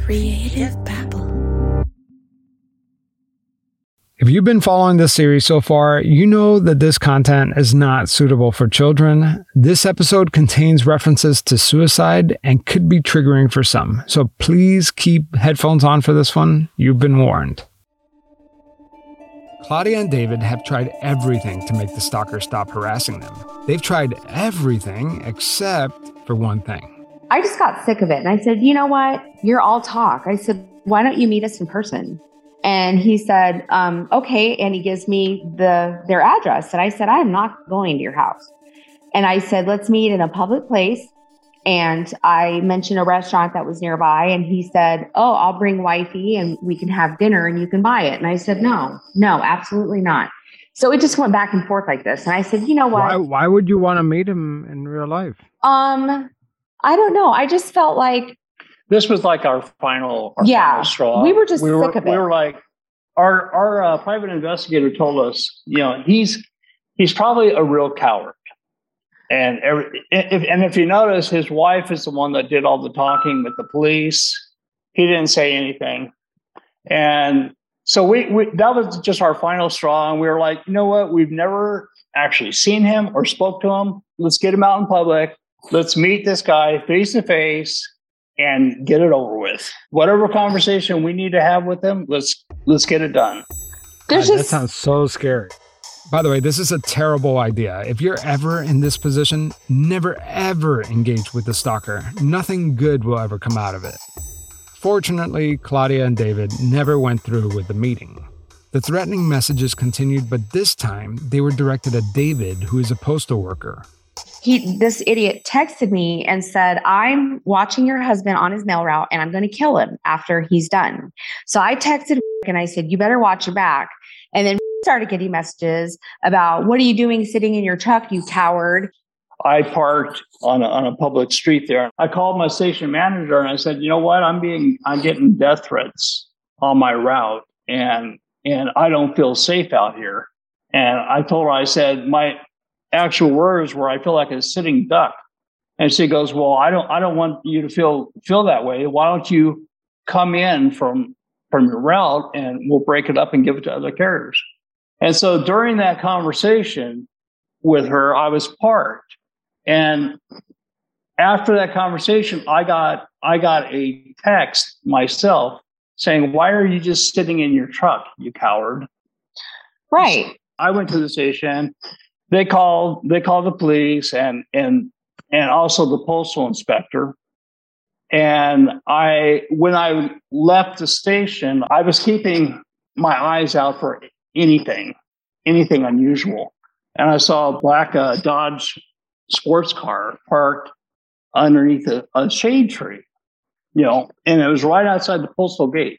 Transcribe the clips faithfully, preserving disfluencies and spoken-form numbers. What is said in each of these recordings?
Creative Babble. If you've been following this series so far, you know that this content is not suitable for children. This episode contains references to suicide and could be triggering for some. So please keep headphones on for this one. You've been warned. Claudia and David have tried everything to make the stalker stop harassing them. They've tried everything except for one thing. I just got sick of it. And I said, you know what? You're all talk. I said, why don't you meet us in person? And he said, um, okay. And he gives me the their address. And I said, I am not going to your house. And I said, let's meet in a public place. And I mentioned a restaurant that was nearby. And he said, oh, I'll bring wifey and we can have dinner and you can buy it. And I said, no, no, absolutely not. So it just went back and forth like this. And I said, you know what? Why, why would you want to meet him in real life? Um, I don't know. I just felt like, this was like our final, our yeah, final straw. We were just we sick were, of it. We were like, our our uh, private investigator told us, you know, he's he's probably a real coward. And every, if and if you notice, his wife is the one that did all the talking with the police. He didn't say anything, and so we, we that was just our final straw. And we were like, you know what? We've never actually seen him or spoke to him. Let's get him out in public. Let's meet this guy face to face and get it over with. Whatever conversation we need to have with him, let's let's get it done. God, just... That sounds so scary. By the way, this is a terrible idea. If you're ever in this position, never ever engage with the stalker. Nothing good will ever come out of it. Fortunately, Claudia and David never went through with the meeting. The threatening messages continued, but this time they were directed at David, who is a postal worker. He, this idiot texted me and said, I'm watching your husband on his mail route and I'm going to kill him after he's done. So I texted and I said, you better watch your back. And then started getting messages about, what are you doing sitting in your truck, you coward? I parked on a, on a public street there. I called my station manager and I said, you know what? I'm being, I'm getting death threats on my route and, and I don't feel safe out here. And I told her, I said, my actual words were, I feel like a sitting duck. And she goes, well, I don't, I don't want you to feel, feel that way. Why don't you come in from, from your route and we'll break it up and give it to other carriers. And so during that conversation with her, I was parked. And after that conversation, I got, I got a text myself saying, why are you just sitting in your truck, you coward? Right. So I went to the station. They called, they called the police and, and, and also the postal inspector. And I, when I left the station, I was keeping my eyes out for anything, anything unusual. And I saw a black uh, Dodge sports car parked underneath a, a shade tree, you know, and it was right outside the postal gate.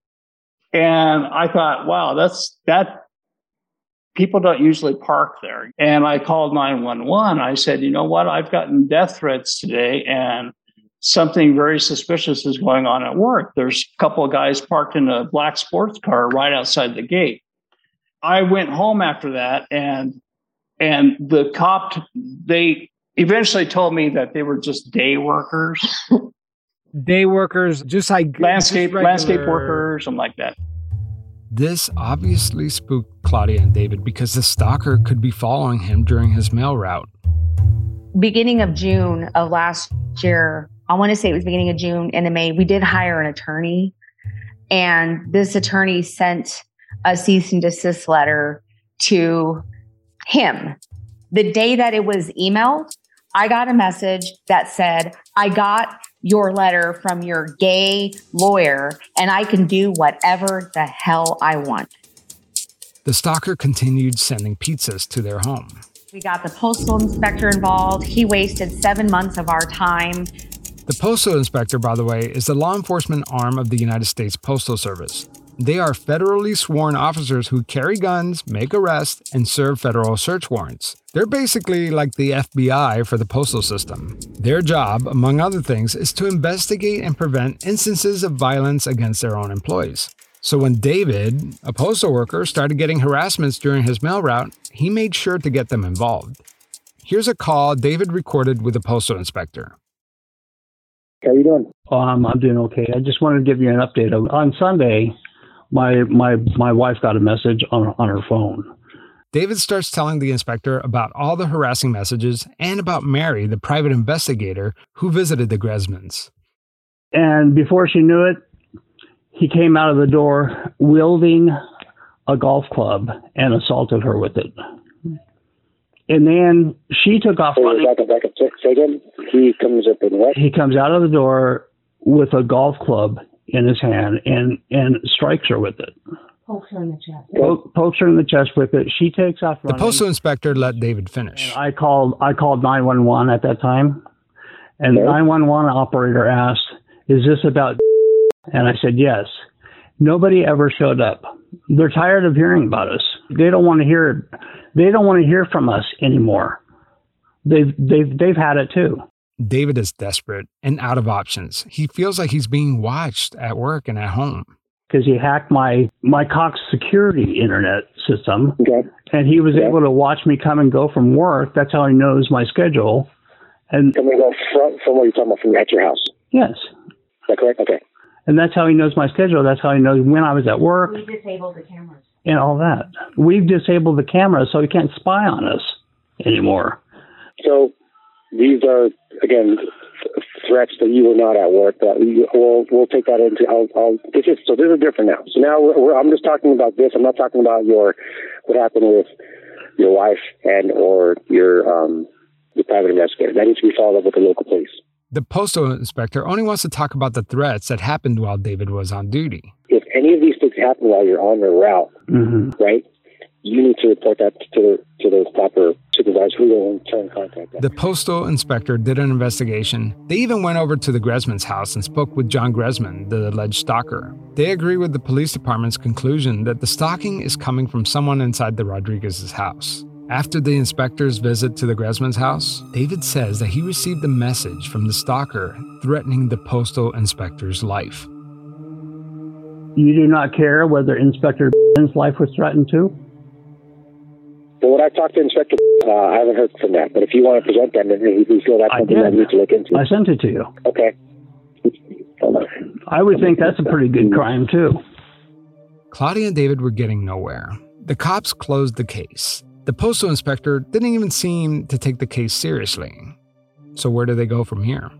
And I thought, wow, that's, that, people don't usually park there. And I called nine one one. I said, you know what? I've gotten death threats today and something very suspicious is going on at work. There's a couple of guys parked in a black sports car right outside the gate. I went home after that and, and the cop, they eventually told me that they were just day workers. Day workers, just like landscape, just landscape workers, something like that. This obviously spooked Claudia and David because the stalker could be following him during his mail route. Beginning of June of last year, I want to say it was beginning of June, into May, we did hire an attorney. And this attorney sent a cease and desist letter to him. The day that it was emailed, I got a message that said, I got your letter from your gay lawyer and I can do whatever the hell I want. The stalker continued sending pizzas to their home. We got the postal inspector involved. He wasted seven months of our time. The postal inspector, by the way, is the law enforcement arm of the United States Postal Service. They are federally sworn officers who carry guns, make arrests, and serve federal search warrants. They're basically like the F B I for the postal system. Their job, among other things, is to investigate and prevent instances of violence against their own employees. So when David, a postal worker, started getting harassments during his mail route, he made sure to get them involved. Here's a call David recorded with the postal inspector. How you doing? Um, I'm doing okay. I just wanted to give you an update. On Sunday, my my my wife got a message on on her phone. David starts telling the inspector about all the harassing messages and about Mary, the private investigator who visited the Gresmans. And before she knew it, he came out of the door wielding a golf club and assaulted her with it. And then she took off running. Back up, back up. Say again. He comes up in what? He comes out of the door with a golf club in his hand and, and strikes her with it. Pokes her in the chest. Poke, pokes her in the chest with it. She takes off running. The postal inspector let David finish. And I called I called nine one one at that time. And the nine one one operator asked, "Is this about?" And I said, "Yes." Nobody ever showed up. They're tired of hearing about us. They don't want to hear they don't want to hear from us anymore. They've they've they've had it too. David is desperate and out of options. He feels like he's being watched at work and at home. Because he hacked my, my Cox security internet system, okay. and he was okay. able to watch me come and go from work. That's how he knows my schedule. And come and go from, from what you're talking about, from at your house? Yes. Is that correct? Okay. And that's how he knows my schedule. That's how he knows when I was at work. We disabled the cameras. And all that. We've disabled the cameras so he can't spy on us anymore. So these are, again, threats that you were not at work. That we, we'll we'll take that into. I'll, I'll, this is, so this is different now. So now we're, we're, I'm just talking about this. I'm not talking about your what happened with your wife and or your um your private investigator. That needs to be followed up with the local police. The postal inspector only wants to talk about the threats that happened while David was on duty. If any of these things happen while you're on the route, mm-hmm. right, you need to report that to the to the proper supervisor who will in turn contact them. The postal inspector did an investigation. They even went over to the Gresman's house and spoke with John Gresman, the alleged stalker. They agree with the police department's conclusion that the stalking is coming from someone inside the Rodriguez's house. After the inspector's visit to the Gresman's house, David says that he received a message from the stalker threatening the postal inspector's life. You do not care whether Inspector Ben's life was threatened too? Well, when I talked to Inspector, uh, I haven't heard from that. But if you want to present them, then we feel that's something that we need to look into. I sent it to you. Okay. I would think that's a pretty good crime, too. Claudia and David were getting nowhere. The cops closed the case. The postal inspector didn't even seem to take the case seriously. So where do they go from here?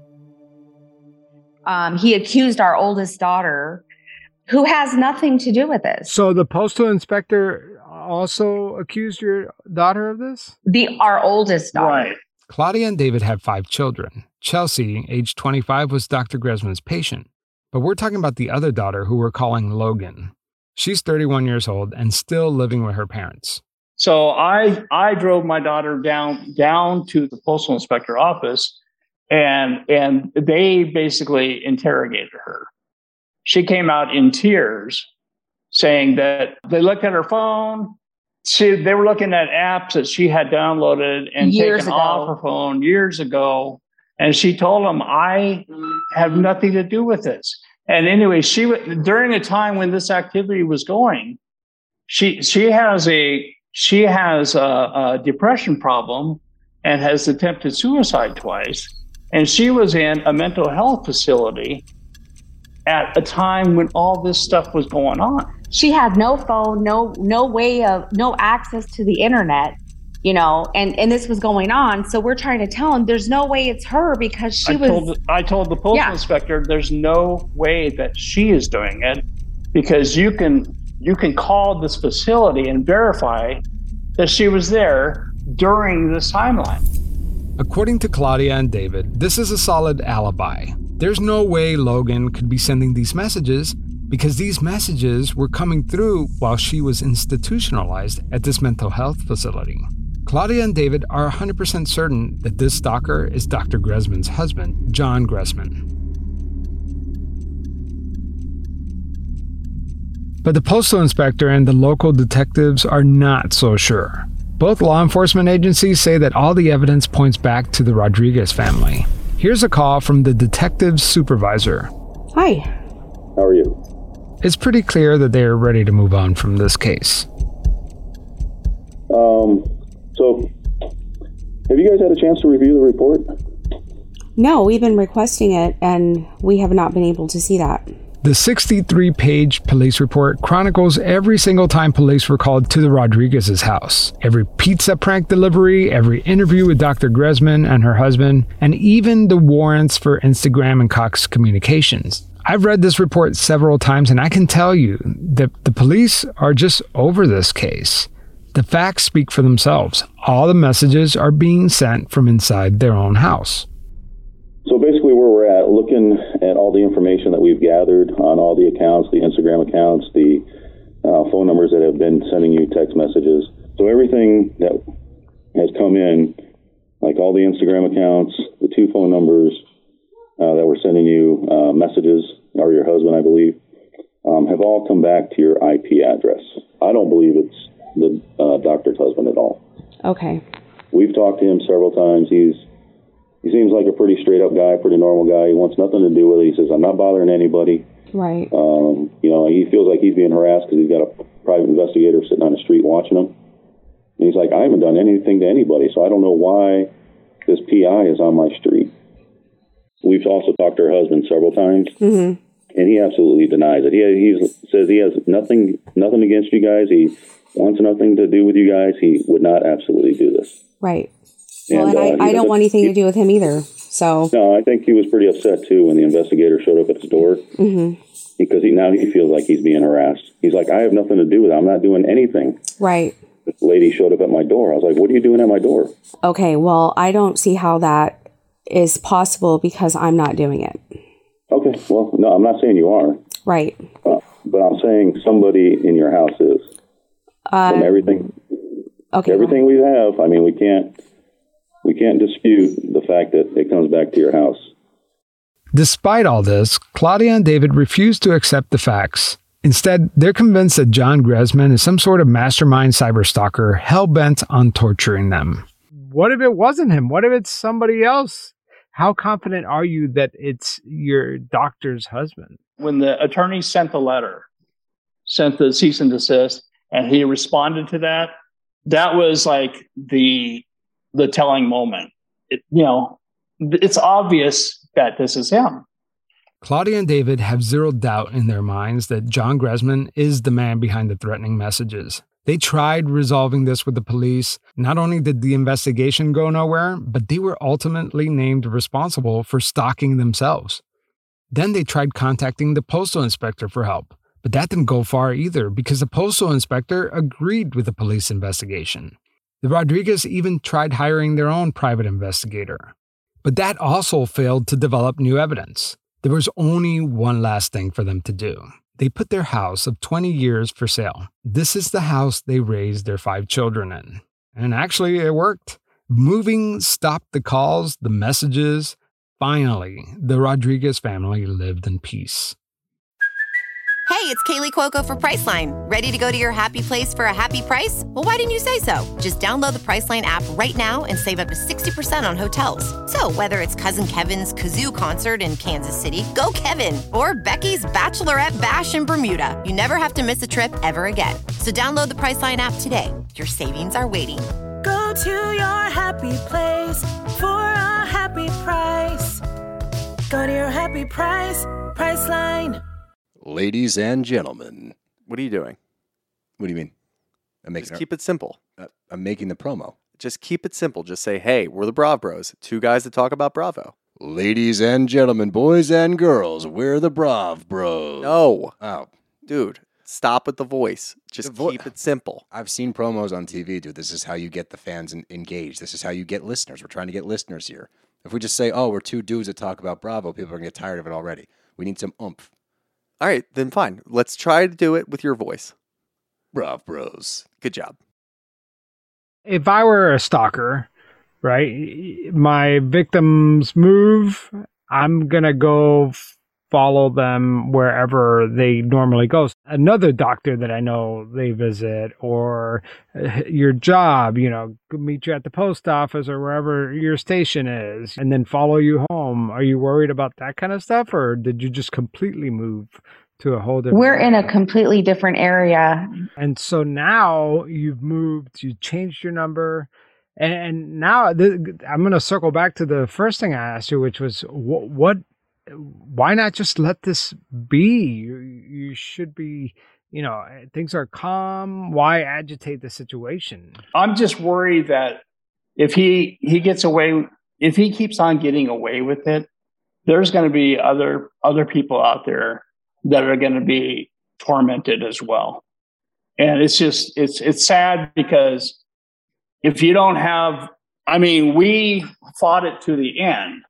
Um, he accused our oldest daughter, who has nothing to do with this. So the postal inspector also accused your daughter of this? The our oldest daughter. Right. Claudia and David had five children. Chelsea, age twenty-five, was Doctor Gresman's patient. But we're talking about the other daughter who we're calling Logan. She's thirty-one years old and still living with her parents. So I I drove my daughter down down to the postal inspector office, and and they basically interrogated her. She came out in tears, saying that they looked at her phone. She, they were looking at apps that she had downloaded and years taken ago. off her phone years ago. And she told them, I have nothing to do with this. And anyway, she during a time when this activity was going, she she has a she has a, a depression problem and has attempted suicide twice. And she was in a mental health facility at a time when all this stuff was going on. She had no phone, no no way of, no access to the internet, you know, and, and this was going on. So we're trying to tell him there's no way it's her because she I was... Told, I told the postal yeah. inspector there's no way that she is doing it because you can you can call this facility and verify that she was there during this timeline. According to Claudia and David, this is a solid alibi. There's no way Logan could be sending these messages because these messages were coming through while she was institutionalized at this mental health facility. Claudia and David are one hundred percent certain that this stalker is Doctor Gresman's husband, John Gresman. But the postal inspector and the local detectives are not so sure. Both law enforcement agencies say that all the evidence points back to the Rodriguez family. Here's a call from the detective's supervisor. Hi. How are you? It's pretty clear that they are ready to move on from this case. Um, so, have you guys had a chance to review the report? No, we've been requesting it, and we have not been able to see that. The sixty-three page police report chronicles every single time police were called to the Rodriguez's house, every pizza prank delivery, every interview with Doctor Gresman and her husband, and even the warrants for Instagram and Cox Communications. I've read this report several times, and I can tell you that the police are just over this case. The facts speak for themselves. All the messages are being sent from inside their own house. So basically where we're at, looking at all the information that we've gathered on all the accounts, the Instagram accounts, the uh, phone numbers that have been sending you text messages. So everything that has come in, like all the Instagram accounts, the two phone numbers uh, that were sending you uh, messages, or your husband, I believe, um, have all come back to your I P address. I don't believe it's the uh, doctor's husband at all. Okay. We've talked to him several times. He's He seems like a pretty straight-up guy, pretty normal guy. He wants nothing to do with it. He says, I'm not bothering anybody. Right. Um, you know, he feels like he's being harassed because he's got a private investigator sitting on the street watching him. And he's like, I haven't done anything to anybody, so I don't know why this P I is on my street. We've also talked to her husband several times, mm-hmm. and he absolutely denies it. He, he says he has nothing, nothing against you guys. He wants nothing to do with you guys. He would not absolutely do this. Right. And, well, and uh, I, I don't want anything to do with him either. So no, I think he was pretty upset too when the investigator showed up at his door, mm-hmm. because he now he feels like he's being harassed. He's like, I have nothing to do with it. I'm not doing anything. Right. This lady showed up at my door. I was like, what are you doing at my door? Okay. Well, I don't see how that is possible because I'm not doing it. Okay. Well, no, I'm not saying you are. Right. Uh, but I'm saying somebody in your house is. Uh, From everything. Okay. Everything we have. I mean, we can't. We can't dispute the fact that it comes back to your house. Despite all this, Claudia and David refuse to accept the facts. Instead, they're convinced that John Gresman is some sort of mastermind cyberstalker hell-bent on torturing them. What if it wasn't him? What if it's somebody else? How confident are you that it's your doctor's husband? When the attorney sent the letter, sent the cease and desist, and he responded to that, that was like the... the telling moment. It, you know, it's obvious that this is him. Claudia and David have zero doubt in their minds that John Gresman is the man behind the threatening messages. They tried resolving this with the police. Not only did the investigation go nowhere, but they were ultimately named responsible for stalking themselves. Then they tried contacting the postal inspector for help, but that didn't go far either because the postal inspector agreed with the police investigation. The Rodriguez even tried hiring their own private investigator. But that also failed to develop new evidence. There was only one last thing for them to do. They put their house of twenty years for sale. This is the house they raised their five children in. And actually, it worked. Moving stopped the calls, the messages. Finally, the Rodriguez family lived in peace. Hey, it's Kaylee Cuoco for Priceline. Ready to go to your happy place for a happy price? Well, why didn't you say so? Just download the Priceline app right now and save up to sixty percent on hotels. So whether it's Cousin Kevin's Kazoo Concert in Kansas City, go Kevin, or Becky's Bachelorette Bash in Bermuda, you never have to miss a trip ever again. So download the Priceline app today. Your savings are waiting. Go to your happy place for a happy price. Go to your happy price, Priceline. Ladies and gentlemen. What are you doing? What do you mean? I'm making Just keep it simple. Uh, I'm making the promo. Just keep it simple. Just say, hey, we're the Brav Bros. Two guys that talk about Bravo. Ladies and gentlemen, boys and girls, we're the Brav Bros. No. Oh. Dude, stop with the voice. Just The vo- keep it simple. I've seen promos on T V, dude. This is how you get the fans in- engaged. This is how you get listeners. We're trying to get listeners here. If we just say, oh, we're two dudes that talk about Bravo, people are going to get tired of it already. We need some oomph. All right, then fine. Let's try to do it with your voice. Brav Bros. Good job. If I were a stalker, right, my victims move, I'm going to go follow them wherever they normally go. Another doctor that I know they visit, or your job, you know, meet you at the post office or wherever your station is, and then follow you home. Are you worried about that kind of stuff, or did you just completely move to a whole different We're area? in a completely different area. And so now you've moved, you changed your number, And, and now th- I'm going to circle back to the first thing I asked you, which was what, what why not just let this be? You, you should be, you know, things are calm. Why agitate the situation? I'm just worried that if he, he gets away, if he keeps on getting away with it, there's going to be other, other people out there that are going to be tormented as well. And it's just, it's, it's sad because if you don't have, I mean, we fought it to the end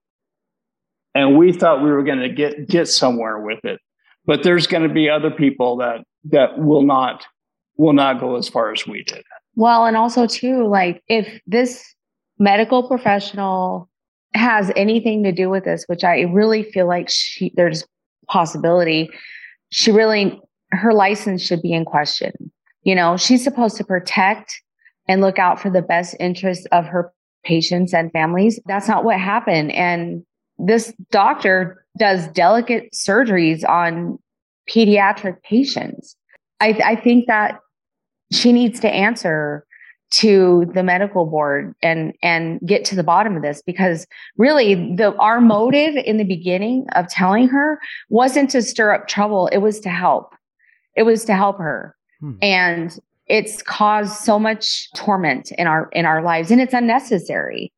and we thought we were going to get, get somewhere with it, but there's going to be other people that, that will not, will not go as far as we did. Well, and also too, like if this medical professional has anything to do with this, which I really feel like she, there's possibility, she really, her license should be in question. You know, she's supposed to protect and look out for the best interests of her patients and families. That's not what happened. And this doctor does delicate surgeries on pediatric patients. I, I think that she needs to answer to the medical board and, and get to the bottom of this, because really the, our motive in the beginning of telling her wasn't to stir up trouble. It was to help. It was to help her. Hmm. And it's caused so much torment in our, in our lives, and it's unnecessary,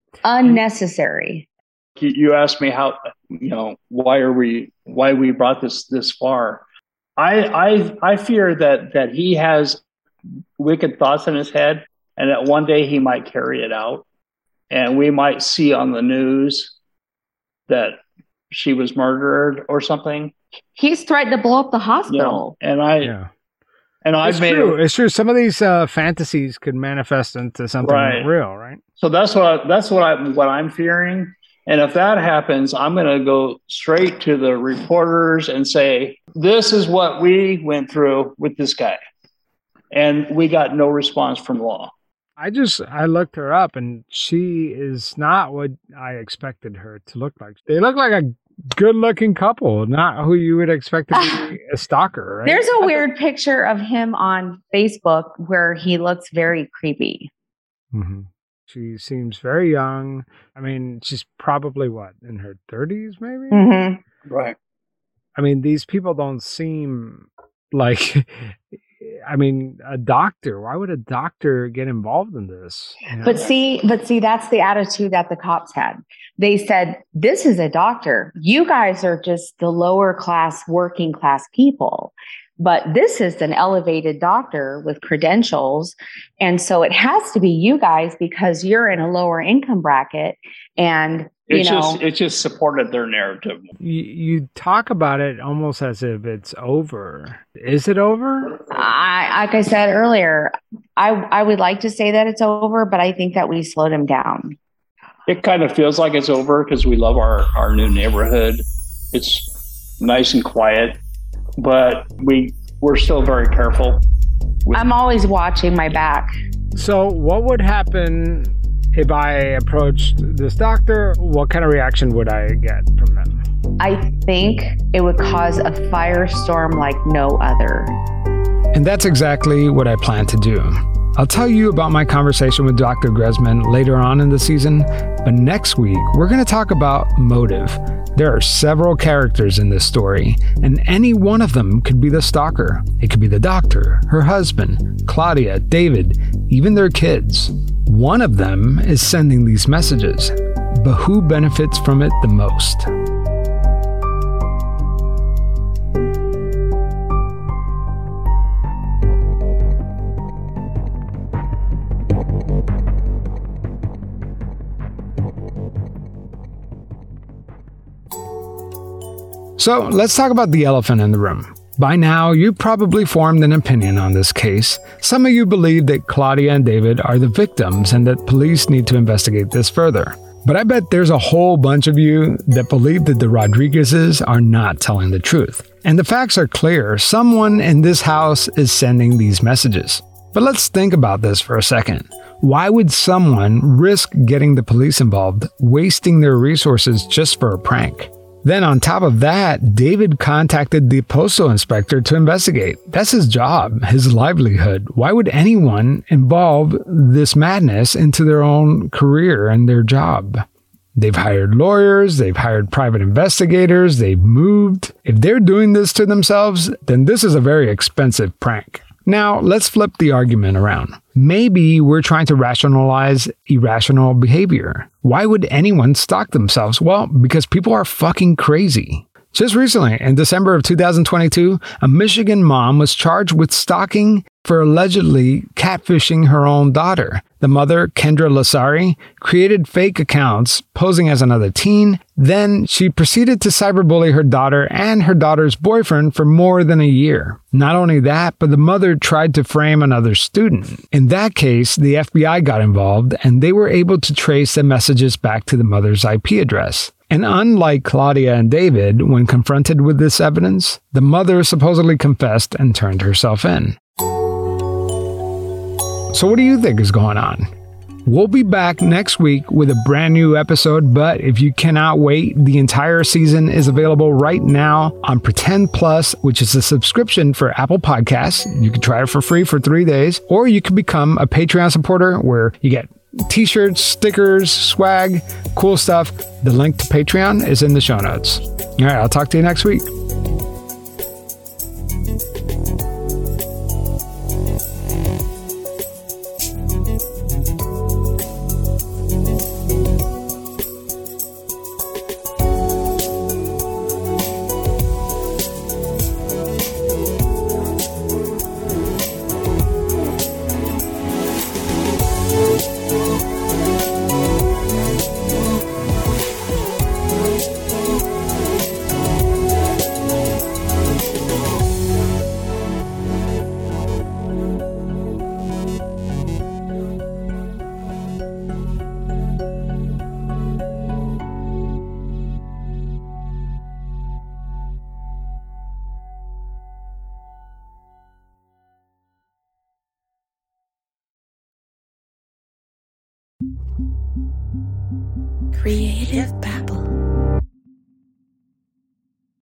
unnecessary. You asked me how, you know, why are we, why we brought this this far. I, I, I fear that, that he has wicked thoughts in his head, and that one day he might carry it out, and we might see on the news that she was murdered or something. He's threatened to blow up the hospital. You know, and I, yeah. and I've it's made true. it, it's true. Some of these uh, fantasies could manifest into something right. real, right? So that's what I, that's what I what I'm fearing. And if that happens, I'm going to go straight to the reporters and say, "This is what we went through with this guy," and we got no response from law. I just, I looked her up, and she is not what I expected her to look like. They look like a good-looking couple, not who you would expect to be a stalker, right? There's a weird picture of him on Facebook where he looks very creepy. Mm-hmm. She seems very young. I mean, she's probably, what, in her thirties, maybe? Mm-hmm. Right. I mean, these people don't seem like... I mean, a doctor. Why would a doctor get involved in this? You know? But see, but see, that's the attitude that the cops had. They said, "This is a doctor. You guys are just the lower class, working class people. But this is an elevated doctor with credentials. And so it has to be you guys because you're in a lower income bracket." And You it's know, just it just supported their narrative. You, you talk about it almost as if it's over. Is it over? I, like I said earlier, I I would like to say that it's over, but I think that we slowed him down. It kind of feels like it's over because we love our, our new neighborhood. It's nice and quiet, but we we're still very careful. I'm always watching my back. So what would happen if I approached this doctor? What kind of reaction would I get from them? I think it would cause a firestorm like no other. And that's exactly what I plan to do. I'll tell you about my conversation with Doctor Gresman later on in the season, but next week we're going to talk about motive. There are several characters in this story, and any one of them could be the stalker. It could be the doctor, her husband, Claudia, David, even their kids. One of them is sending these messages, but who benefits from it the most? So let's talk about the elephant in the room. By now, you've probably formed an opinion on this case. Some of you believe that Claudia and David are the victims and that police need to investigate this further. But I bet there's a whole bunch of you that believe that the Rodriguezes are not telling the truth. And the facts are clear. Someone in this house is sending these messages. But let's think about this for a second. Why would someone risk getting the police involved, wasting their resources just for a prank? Then on top of that, David contacted the postal inspector to investigate. That's his job, his livelihood. Why would anyone involve this madness into their own career and their job? They've hired lawyers, they've hired private investigators, they've moved. If they're doing this to themselves, then this is a very expensive prank. Now, let's flip the argument around. Maybe we're trying to rationalize irrational behavior. Why would anyone stalk themselves? Well, because people are fucking crazy. Just recently, in December of two thousand twenty-two, a Michigan mom was charged with stalking for allegedly catfishing her own daughter. The mother, Kendra Lasari, created fake accounts posing as another teen. Then she proceeded to cyberbully her daughter and her daughter's boyfriend for more than a year. Not only that, but the mother tried to frame another student. In that case, the F B I got involved and they were able to trace the messages back to the mother's I P address. And unlike Claudia and David, when confronted with this evidence, the mother supposedly confessed and turned herself in. So what do you think is going on? We'll be back next week with a brand new episode, but if you cannot wait, the entire season is available right now on Pretend Plus, which is a subscription for Apple Podcasts. You can try it for free for three days, or you can become a Patreon supporter where you get t-shirts, stickers, swag, cool stuff. The link to Patreon is in the show notes. All right, I'll talk to you next week. Creative Babble.